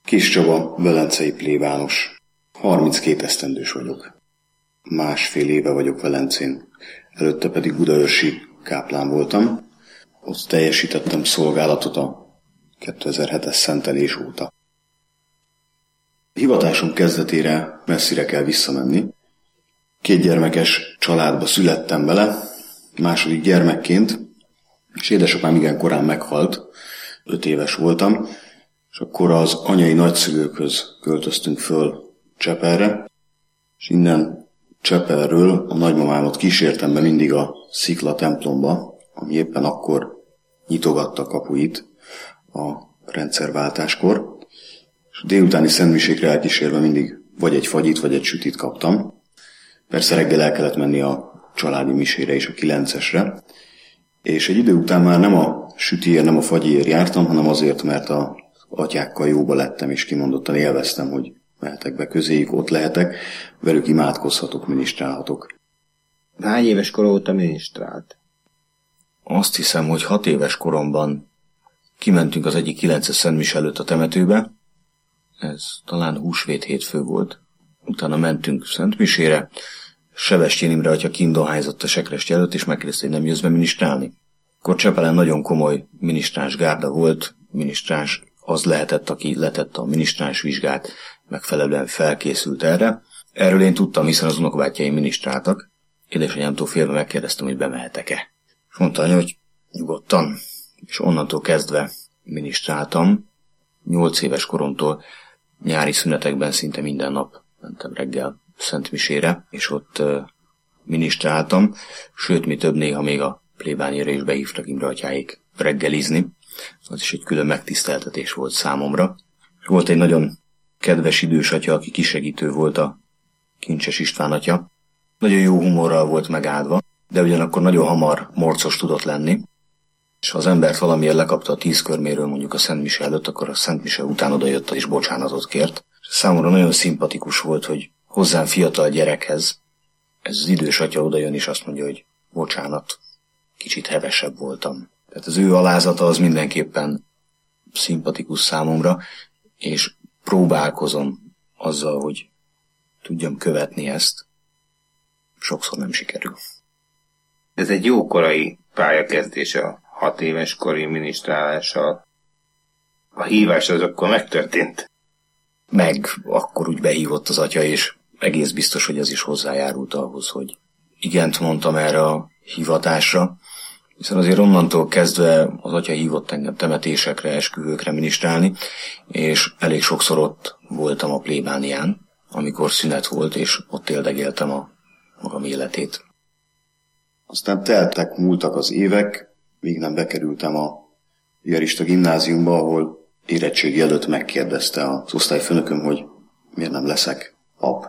Kis Csaba, velencei plébános. 32 esztendős vagyok. 1,5 éve vagyok Velencén, előtte pedig budaörsi káplán voltam. Ott teljesítettem szolgálatot a 2007-es szentelés óta. A hivatásom kezdetére messzire kell visszamenni. 2 gyermekes családba születtem bele, második gyermekként, és édesapám igen korán meghalt, 5 éves voltam, és akkor az anyai nagyszülőkhöz költöztünk föl Csepelre, és innen Csepelről a nagymamámat kísértem be mindig a Szikla templomba, ami éppen akkor nyitogatta kapuit a rendszerváltáskor, és a délutáni szentmisékre elkísérve mindig vagy egy fagyit, vagy egy sütit kaptam. Persze reggel el kellett menni a családi misére és a 9-esre, és egy idő után már nem a sütiért, nem a fagyiért jártam, hanem azért, mert az atyákkal jóba lettem, és kimondottan élveztem, hogy mehetek be közéjük, ott lehetek, velük imádkozhatok, minisztrálhatok. Hány éves kor óta minisztrált? Azt hiszem, hogy 6 éves koromban kimentünk az egyik 9-es szentmise előtt a temetőbe, ez talán húsvét hétfő volt, utána mentünk szentmisére, Sebestyén Imre atya kint dohányzott a sekrestye előtt, és megkérdezte, hogy nem jössz be minisztrálni. Akkor Csepelen nagyon komoly minisztráns gárda volt, minisztráns az lehetett, aki letette a minisztráns vizsgát, megfelelően felkészült erre. Erről én tudtam, hiszen az unokabátyjaim minisztráltak. Édesanyámtól félve megkérdeztem, hogy bemehetek-e. És mondta anya, hogy nyugodtan. És onnantól kezdve minisztráltam. 8 éves koromtól nyári szünetekben szinte minden nap mentem reggel szentmisére, és ott minisztráltam, sőt, mi több, néha még a plébániára is behívtak Imre atyáik reggelizni. Az is egy külön megtiszteltetés volt számomra. Volt egy nagyon kedves idős atya, aki kisegítő volt, a Kincses István atya. Nagyon jó humorral volt megáldva, de ugyanakkor nagyon hamar morcos tudott lenni. És ha az embert valamiért lekapta a 10 körméről mondjuk a szentmise előtt, akkor a szentmise után odajött és bocsánatot kért. Számomra nagyon szimpatikus volt, hogy hozzám fiatal gyerekhez ez az idős atya odajön és azt mondja, hogy bocsánat, kicsit hevesebb voltam. Tehát az ő alázata az mindenképpen szimpatikus számomra, és próbálkozom azzal, hogy tudjam követni ezt. Sokszor nem sikerül. Ez egy jó korai pályakezdés a 6 éves kori minisztrálással. A hívás az akkor megtörtént? Meg akkor úgy behívott az atya, és egész biztos, hogy ez is hozzájárult ahhoz, hogy igent mondtam erre a hivatásra, hiszen azért onnantól kezdve az atya hívott engem temetésekre, esküvőkre minisztrálni, és elég sokszor ott voltam a plébánián, amikor szünet volt, és ott éldegéltem a magam életét. Aztán múltak az évek, míg nem bekerültem a piarista gimnáziumba, ahol érettségi előtt megkérdezte az osztályfőnököm, hogy miért nem leszek pap.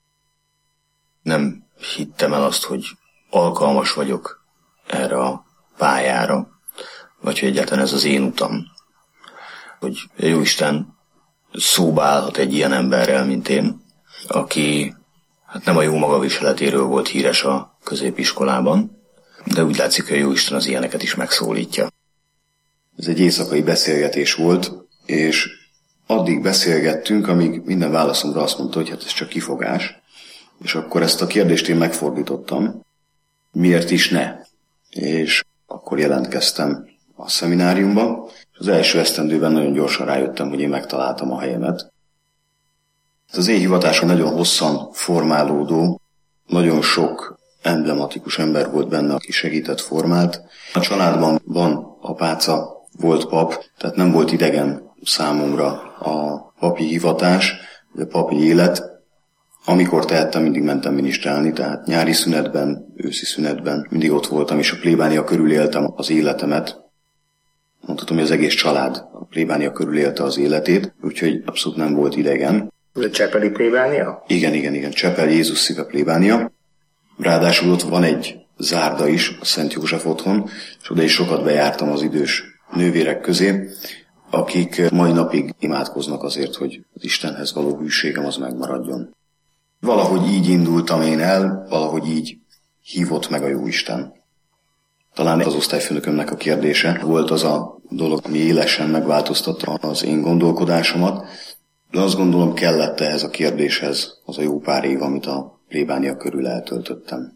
Nem hittem el azt, hogy alkalmas vagyok erre a pályára, vagy hogy egyáltalán ez az én utam. Hogy Jóisten szóba állhat egy ilyen emberrel, mint én, aki hát nem a jó magaviseletéről volt híres a középiskolában, de úgy látszik, hogy Jóisten az ilyeneket is megszólítja. Ez egy éjszakai beszélgetés volt, és addig beszélgettünk, amíg minden válaszomra azt mondta, hogy hát ez csak kifogás, és akkor ezt a kérdést én megfordítottam, miért is ne? És akkor jelentkeztem a szemináriumba, és az első esztendőben nagyon gyorsan rájöttem, hogy én megtaláltam a helyemet. Az én hivatásom nagyon hosszan formálódó, nagyon sok emblematikus ember volt benne, aki segített, formált. A családban van apáca, volt pap, tehát nem volt idegen számomra a papi hivatás, a papi élet. Amikor tehettem, mindig mentem minisztrálni, tehát nyári szünetben, őszi szünetben mindig ott voltam, és a plébánia körül éltem az életemet. Mondhatom, hogy az egész család a plébánia körül élte az életét, úgyhogy abszolút nem volt idegen. A csepeli plébánia? Igen, Csepel Jézus szíve plébánia. Ráadásul ott van egy zárda is, a Szent József otthon, és oda is sokat bejártam az idős nővérek közé, akik mai napig imádkoznak azért, hogy az Istenhez való hűségem az megmaradjon. Valahogy így indultam én el, valahogy így hívott meg a Jóisten. Talán az osztályfőnökömnek a kérdése volt az a dolog, ami élesen megváltoztatta az én gondolkodásomat, De azt gondolom, kellett ehhez a kérdéshez az a jó pár év, amit a plébánia körül eltöltöttem.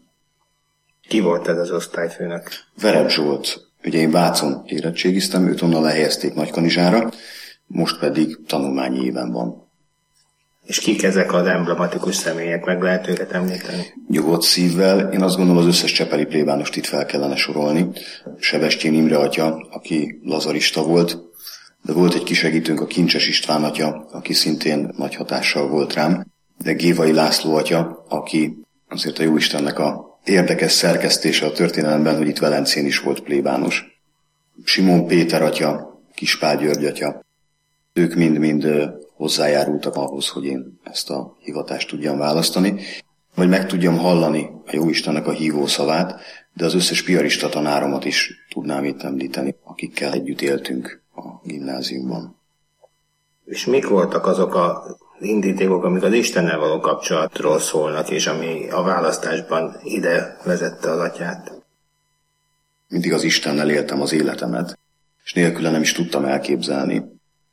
Ki volt ez az osztályfőnök? Vereb Zsolt. Ugye én Vácon érettségiztem, őt onnan lehelyezték Nagykanizsára, most pedig tanulmányi éven van. És kik ezek az emblematikus személyek, meg lehet őket említeni? Nyugodt szívvel, én azt gondolom, az összes csepeli plébánost itt fel kellene sorolni. Sebestyén Imre atya, aki lazarista volt, de volt egy kisegítőnk, a Kincses István atya, aki szintén nagy hatással volt rám, de Gévai László atya, aki azért a Jóistennek a érdekes szerkesztése a történelemben, hogy itt Velencén is volt plébános. Simon Péter atya, Kispál György atya, ők mind-mind hozzájárultak ahhoz, hogy én ezt a hivatást tudjam választani, vagy meg tudjam hallani a Jóistennek a hívó szavát, de az összes piarista tanáromat is tudnám itt említeni, akikkel együtt éltünk a gimnáziumban. És mik voltak azok az indítékok, amik az Istennel való kapcsolatról szólnak, és ami a választásban ide vezette az atyát? Mindig az Istennel éltem az életemet, és nélküle nem is tudtam elképzelni.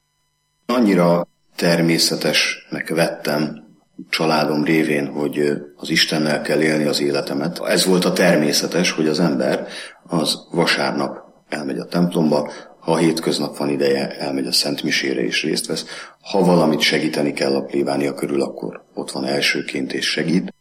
Annyira természetesnek vettem családom révén, hogy az Istennel kell élni az életemet. Ez volt a természetes, hogy az ember az vasárnap elmegy a templomba, ha hétköznap van ideje, elmegy a szentmisére és részt vesz. Ha valamit segíteni kell a plébánia körül, akkor ott van elsőként és segít.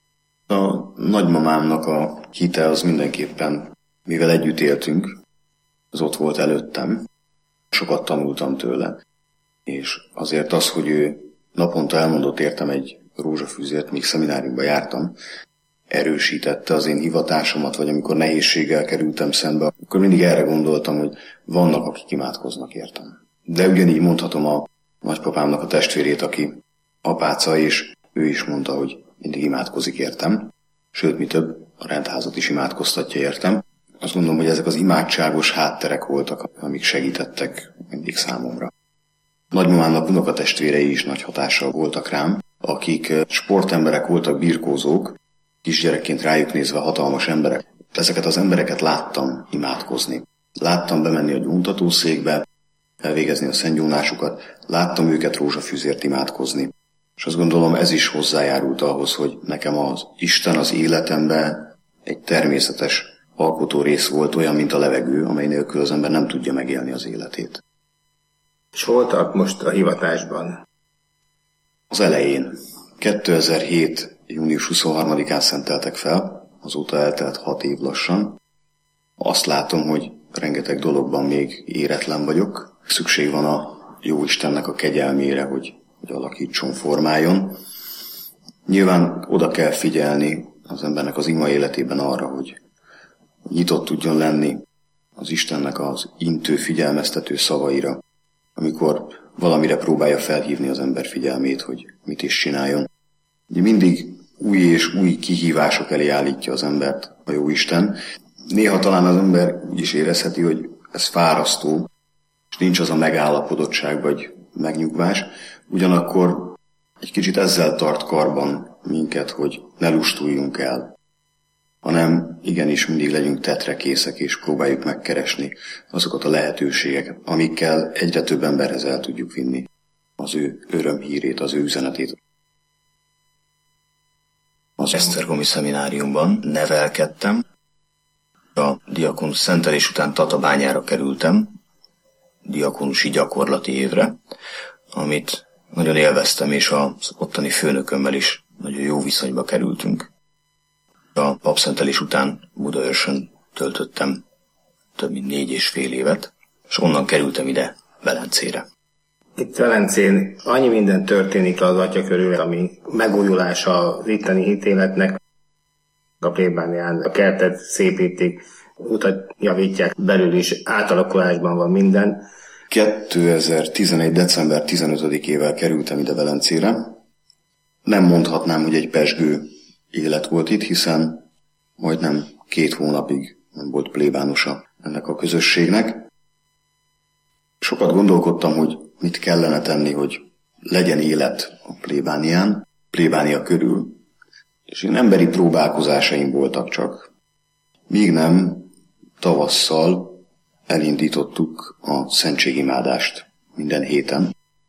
A nagymamámnak a hite az mindenképpen, mivel együtt éltünk, az ott volt előttem. Sokat tanultam tőle. És azért az, hogy ő naponta elmondott értem egy rózsafűzért, míg szemináriumba jártam, erősítette az én hivatásomat, vagy amikor nehézséggel kerültem szembe, akkor mindig erre gondoltam, hogy vannak, akik imádkoznak értem. De ugyanígy mondhatom a nagypapámnak a testvérét, aki apáca, és ő is mondta, hogy mindig imádkozik értem. Sőt, mi több, a rendházat is imádkoztatja értem. Azt gondolom, hogy ezek az imádságos hátterek voltak, amik segítettek mindig számomra. Nagymamámnak unokatestvérei is nagy hatással voltak rám, akik sportemberek voltak, birkózók, kisgyerekként rájuk nézve hatalmas emberek. Ezeket az embereket láttam imádkozni. Láttam bemenni a gyóntatószékbe, elvégezni a szentgyónásukat, láttam őket rózsafűzért imádkozni. És azt gondolom, ez is hozzájárult ahhoz, hogy nekem az Isten az életemben egy természetes alkotó rész volt, olyan, mint a levegő, amely nélkül az ember nem tudja megélni az életét. És voltak most a hivatásban? Az elején, 2007. június 23-án szenteltek fel, azóta eltelt 6 év lassan. Azt látom, hogy rengeteg dologban még éretlen vagyok. Szükség van a Jóistennek a kegyelmére, hogy alakítson, formáljon. Nyilván oda kell figyelni az embernek az ima életében arra, hogy nyitott tudjon lenni az Istennek az intő, figyelmeztető szavaira, amikor valamire próbálja felhívni az ember figyelmét, hogy mit is csináljon. Mindig új és új kihívások elé állítja az embert a Jóisten. Néha talán az ember úgy is érezheti, hogy ez fárasztó, és nincs az a megállapodottság vagy megnyugvás. Ugyanakkor egy kicsit ezzel tart karban minket, hogy ne lustuljunk el, hanem igenis mindig legyünk tetrekészek, és próbáljuk megkeresni azokat a lehetőségeket, amikkel egyre több emberhez el tudjuk vinni az ő örömhírét, az ő üzenetét. Az Esztergomi szemináriumban nevelkedtem. A diakonus szentelés után Tatabányára kerültem, diakonusi gyakorlati évre, amit nagyon élveztem, és az ottani főnökömmel is nagyon jó viszonyba kerültünk. A papszentelés után Budaörsön töltöttem több mint 4,5 évet, és onnan kerültem ide, Velencére. Itt Velencén annyi minden történik az atya körül, ami megújulása az itteni hitéletnek. A plébánián a kertet szépítik, utat javítják, belül is átalakulásban van minden. 2011. december 15-ével kerültem ide Velencére. Nem mondhatnám, hogy egy pezsgő élet volt itt, hiszen majdnem 2 hónapig nem volt plébánosa ennek a közösségnek. Sokat gondolkodtam, hogy mit kellene tenni, hogy legyen élet a plébánián, plébánia körül, és én emberi próbálkozásaim voltak csak. Míg nem tavasszal elindítottuk a szentségimádást minden héten.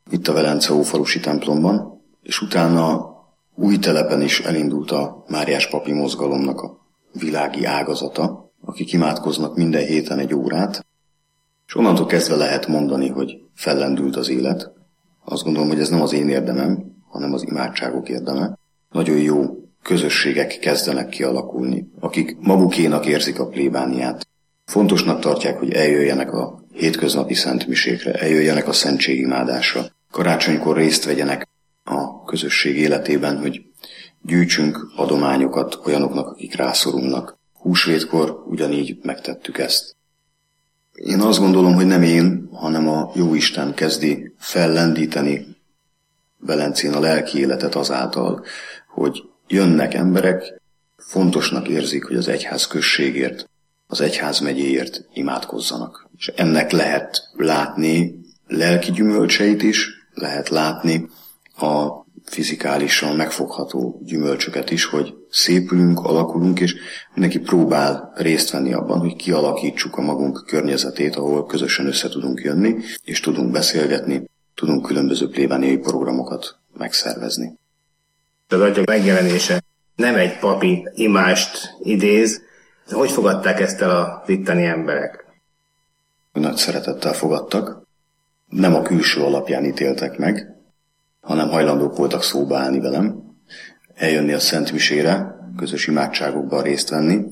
itt a Velence Ófalusi templomban, és utána Újtelepen is elindult a Máriás papi mozgalomnak a világi ágazata, akik imádkoznak minden héten 1 órát, és onnantól kezdve lehet mondani, hogy fellendült az élet. Azt gondolom, hogy ez nem az én érdemem, hanem az imádságok érdeme. Nagyon jó közösségek kezdenek kialakulni, akik magukénak érzik a plébániát. Fontosnak tartják, hogy eljöjjenek a hétköznapi szentmisékre, eljöjjenek a szentségimádásra, karácsonykor részt vegyenek a közösség életében, hogy gyűjtsünk adományokat olyanoknak, akik rászorulnak. Húsvétkor ugyanígy megtettük ezt. Én azt gondolom, hogy nem én, hanem a Jóisten kezdi fellendíteni Velencén a lelki életet azáltal, hogy jönnek emberek, fontosnak érzik, hogy az egyház községért, az egyház megyéért imádkozzanak. És ennek lehet látni lelki gyümölcseit is, lehet látni a fizikálisan megfogható gyümölcsöket is, hogy szépülünk, alakulunk, és mindenki próbál részt venni abban, hogy kialakítsuk a magunk környezetét, ahol közösen össze tudunk jönni, és tudunk beszélgetni, tudunk különböző plébániai programokat megszervezni. Az Atya megjelenése nem egy papi imást idéz. Hogy fogadták ezt el az itteni emberek? Nagy szeretettel fogadtak. Nem a külső alapján ítéltek meg, hanem hajlandók voltak szóba állni velem, eljönni a szentmisére, közös imádságokban részt venni.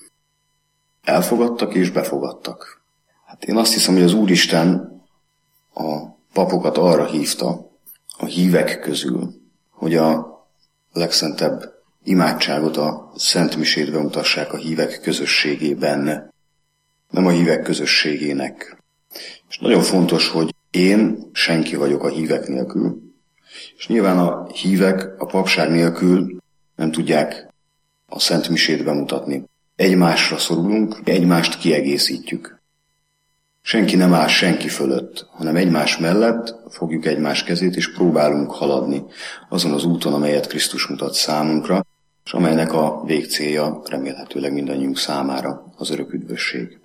Elfogadtak és befogadtak. Hát én azt hiszem, hogy az Úristen a papokat arra hívta a hívek közül, hogy a legszentebb imádságot a szentmisét bemutassák a hívek közösségében, nem a hívek közösségének. És nagyon fontos, hogy én senki vagyok a hívek nélkül, és nyilván a hívek a papság nélkül nem tudják a szentmisét bemutatni. Egymásra szorulunk, egymást kiegészítjük. Senki nem áll senki fölött, hanem egymás mellett fogjuk egymás kezét, és próbálunk haladni azon az úton, amelyet Krisztus mutat számunkra, és amelynek a végcélja remélhetőleg mindannyiunk számára az örök üdvösség.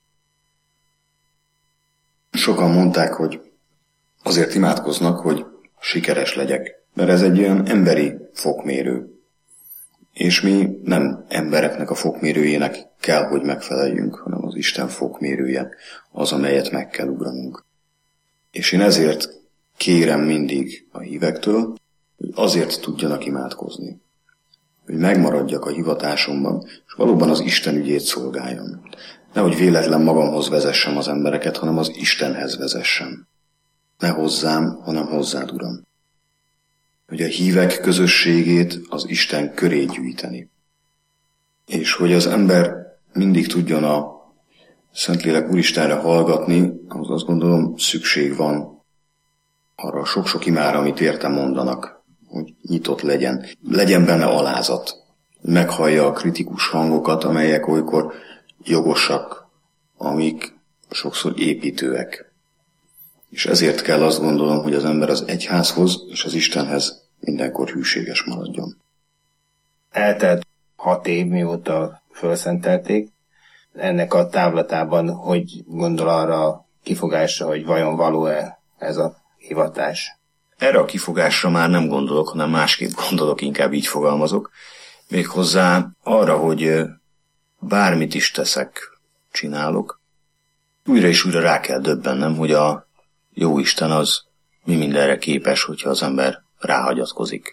Sokan mondták, hogy azért imádkoznak, hogy sikeres legyek, mert ez egy olyan emberi fokmérő. És mi nem embereknek a fokmérőjének kell, hogy megfeleljünk, hanem az Isten fokmérője az, amelyet meg kell ugranunk. És én ezért kérem mindig a hívektől, hogy azért tudjanak imádkozni, hogy megmaradjak a hivatásomban, és valóban az Isten ügyét szolgáljam. Nehogy véletlen magamhoz vezessem az embereket, hanem az Istenhez vezessem. Ne hozzám, hanem hozzád, Uram. Hogy a hívek közösségét az Isten köré gyűjteni. És hogy az ember mindig tudjon a Szentlélek Úristenre hallgatni, ahhoz azt gondolom szükség van arra a sok-sok imára, amit érte mondanak, hogy nyitott legyen. Legyen benne alázat. Meghallja a kritikus hangokat, amelyek olykor jogosak, amik sokszor építőek. És ezért kell azt gondolom, hogy az ember az egyházhoz és az Istenhez mindenkor hűséges maradjon. Eltelt 6 év, mióta felszentelték. Ennek a távlatában hogy gondol arra a kifogásra, hogy vajon való-e ez a hivatás? Erre a kifogásra már nem gondolok, hanem másképp gondolok, inkább így fogalmazok. Méghozzá arra, hogy bármit is teszek, csinálok, újra és újra rá kell döbbennem, hogy a Jóisten az mi mindenre képes, hogyha az ember ráhagyatkozik.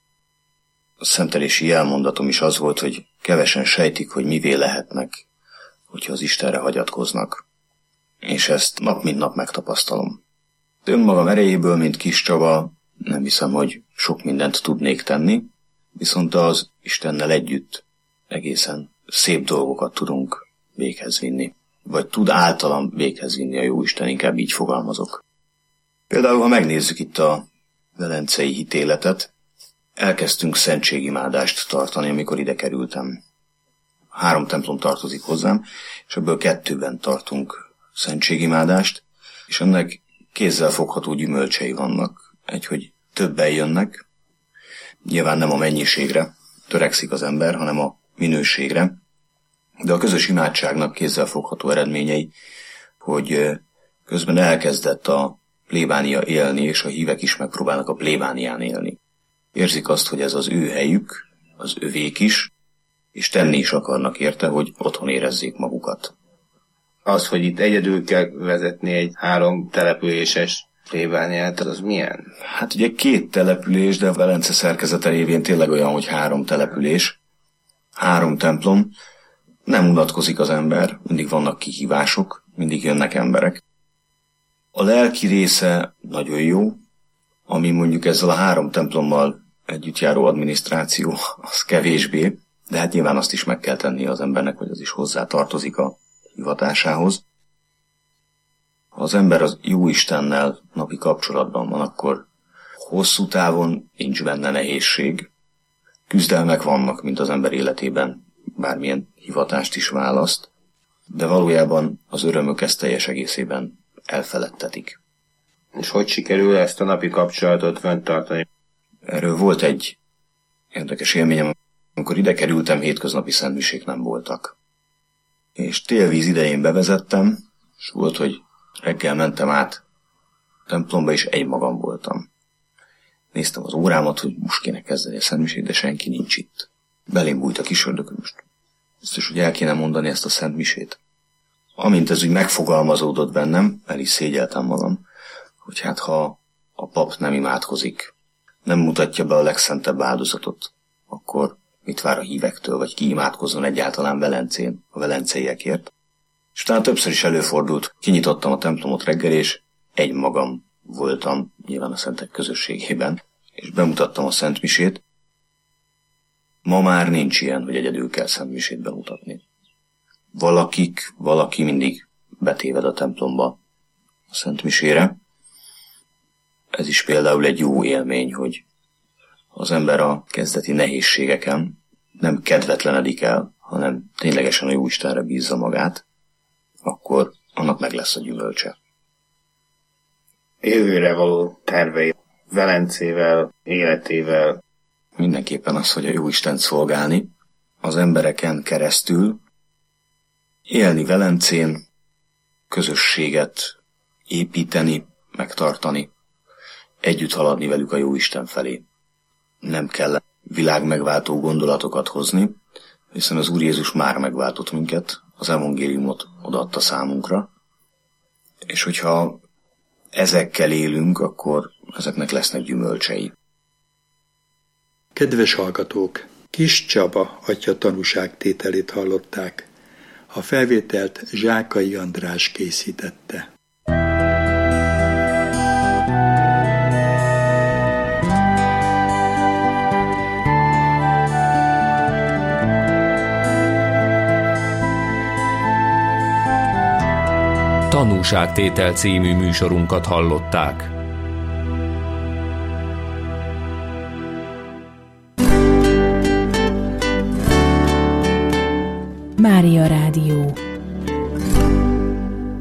A szentelési jelmondatom is az volt, hogy kevesen sejtik, hogy mivé lehetnek, hogyha az Istenre hagyatkoznak. És ezt nap mint nap megtapasztalom. Önmagam erejéből, mint Kis Csaba, nem hiszem, hogy sok mindent tudnék tenni, viszont az Istennel együtt egészen szép dolgokat tudunk véghez vinni. Vagy tud általam véghez vinni a Jóisten, inkább így fogalmazok. Például, ha megnézzük itt a velencei hitéletet, elkezdtünk szentségimádást tartani, amikor ide kerültem. 3 templom tartozik hozzám, és ebből 2-ben tartunk szentségimádást, és ennek kézzel fogható gyümölcsei vannak. Egy, hogy többen jönnek, nyilván nem a mennyiségre törekszik az ember, hanem a minőségre, de a közös imádságnak kézzel fogható eredményei, hogy közben elkezdett a plébánia élni, és a hívek is megpróbálnak a plébánián élni. Érzik azt, hogy ez az ő helyük, az övék is, és tenni is akarnak érte, hogy otthon érezzék magukat. Az, hogy itt egyedül kell vezetni egy 3 településes plébániát, az milyen? Hát ugye 2 település, de Velence szerkezete révén tényleg olyan, hogy 3 település, 3 templom. Nem unatkozik az ember, mindig vannak kihívások, mindig jönnek emberek. A lelki része nagyon jó, ami mondjuk ezzel a 3 templommal együtt járó adminisztráció, az kevésbé, de hát nyilván azt is meg kell tenni az embernek, hogy az is hozzá tartozik a hivatásához. Ha az ember az Jóistennel napi kapcsolatban van, akkor hosszú távon nincs benne nehézség. Küzdelmek vannak, mint az ember életében, bármilyen hivatást is választ, de valójában az örömök ezt teljes egészében elfeledtetik. És hogy sikerül ezt a napi kapcsolatot fenntartani? Erről volt egy érdekes élményem, amikor ide kerültem, hétköznapi szentmisék nem voltak. És télvíz idején bevezettem, és volt, hogy reggel mentem át a templomba, és egymagam voltam. Néztem az órámat, hogy most kéne kezdeni a szentmisét, de senki nincs itt. Belém bújt a kis ördög, hogy most biztos, hogy el kéne mondani ezt a szentmisét. Amint ez úgy megfogalmazódott bennem, el is szégyeltem magam, hogy hát ha a pap nem imádkozik, nem mutatja be a legszentebb áldozatot, akkor mit vár a hívektől, vagy ki imádkozzon egyáltalán Velencén, a velenceiekért. És utána többször is előfordult, kinyitottam a templomot reggel, és egymagam voltam, nyilván a szentek közösségében, és bemutattam a szentmisét. Ma már nincs ilyen, hogy egyedül kell szentmisét bemutatni. Valaki mindig betéved a templomba a szentmisére. Ez is például egy jó élmény, hogy az ember a kezdeti nehézségeken nem kedvetlenedik el, hanem ténylegesen a Jóistenre bízza magát, akkor annak meg lesz a gyümölcse. Jövőre való tervei Velencével, életével? Mindenképpen az, hogy a Jóistent szolgálni, az embereken keresztül, élni Velencén, közösséget építeni, megtartani, együtt haladni velük a Jóisten felé. Nem kell világmegváltó gondolatokat hozni, hiszen az Úr Jézus már megváltott minket, az evangéliumot odaadta számunkra, és hogyha ezekkel élünk, akkor ezeknek lesznek gyümölcsei. Kedves hallgatók! Kis Csaba atya tanúságtételét hallották. A felvételt Zsákai András készítette. Tanúságtétel című műsorunkat hallották. Mária Rádió.